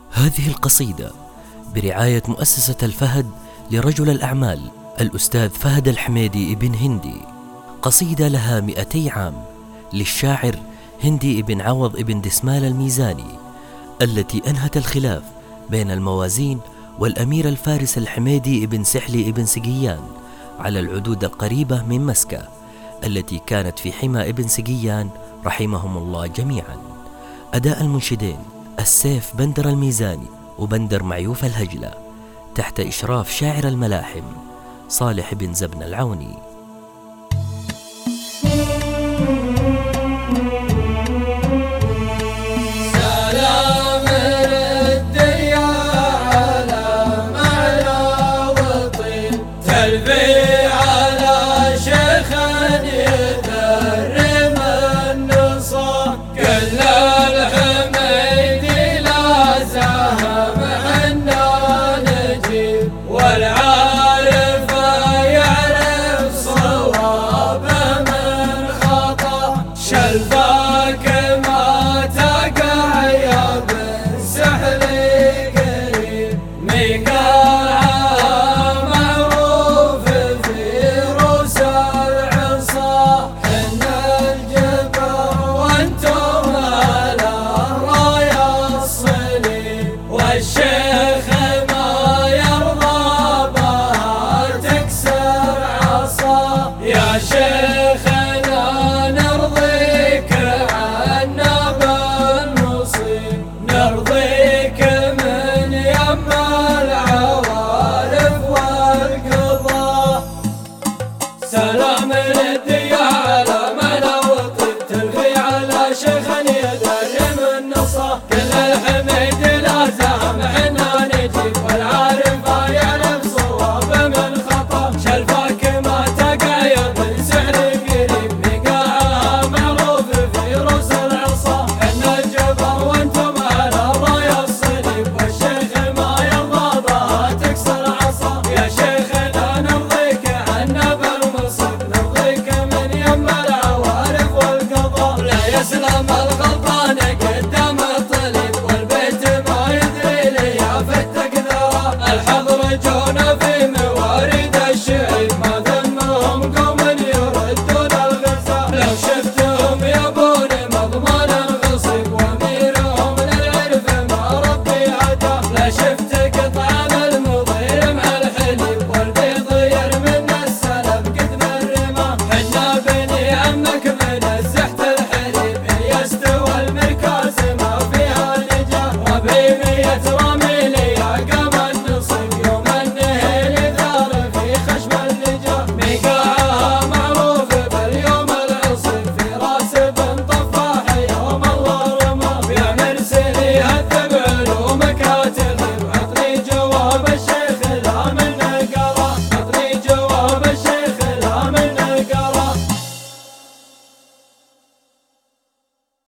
هذه القصيدة برعاية مؤسسة الفهد لرجل الأعمال الأستاذ فهد الحميدي ابن هندي، قصيدة لها 200 عام للشاعر هندي ابن عوض ابن دسمال الميزاني، التي أنهت الخلاف بين الموازين والأمير الفارس الحميدي ابن سحلي ابن سقيان على العدود القريبة من مسكة التي كانت في حمى ابن سقيان رحمهم الله جميعا. أداء المنشدين السيف بندر الميزاني وبندر معيوف الهجلة، تحت إشراف شاعر الملاحم صالح بن زبن العوني.